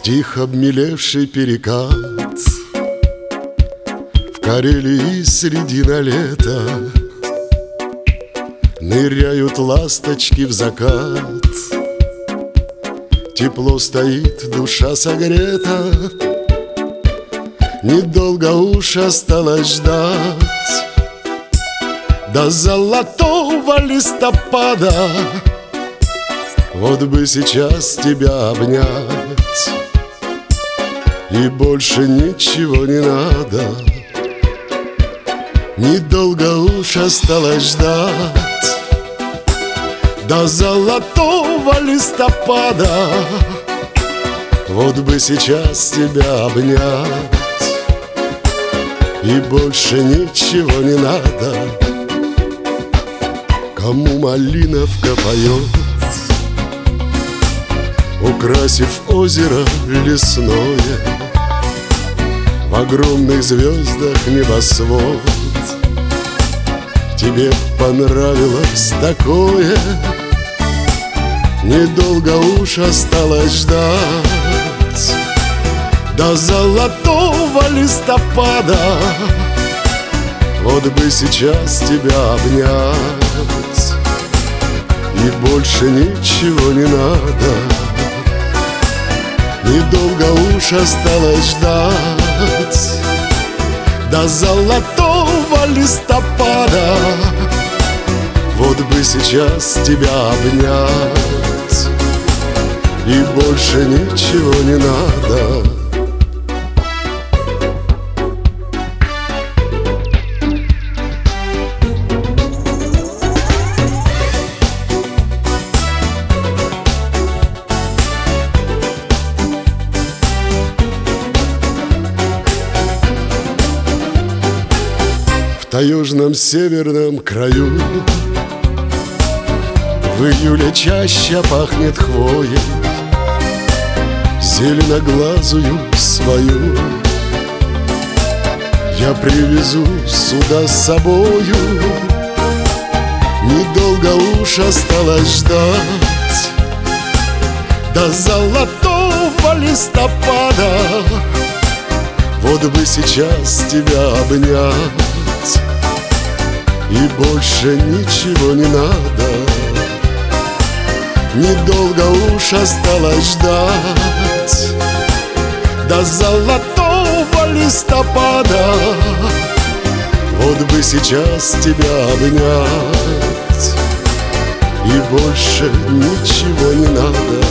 Стих обмелевший перекат в Карелии средина лета. Ныряют ласточки в закат. Тепло стоит, душа согрета. Недолго уж осталось ждать до золотого листопада. Вот бы сейчас тебя обнять, и больше ничего не надо. Недолго уж осталось ждать до золотого листопада. Вот бы сейчас тебя обнять, и больше ничего не надо. Кому малиновка поет, украсив озеро лесное, в огромных звездах небосвод. Тебе понравилось такое, недолго уж осталось ждать до золотого листопада. Вот бы сейчас тебя обнять, и больше ничего не надо. Недолго уж осталось ждать до золотого листопада. Вот бы сейчас тебя обнять, и больше ничего не надо. В таежном северном краю в июле чаще пахнет хвоей, зеленоглазую свою я привезу сюда с собою. Недолго уж осталось ждать до золотого листопада. Вот бы сейчас тебя обнять, и больше ничего не надо. Недолго уж осталось ждать до золотого листопада. Вот бы сейчас тебя обнять, и больше ничего не надо.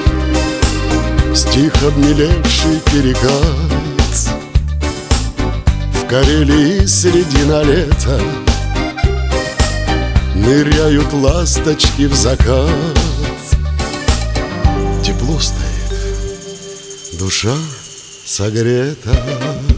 Стих обмелевший перекат в Карелии средина лета. Ныряют ласточки в закат. Тепло стоит, душа согрета.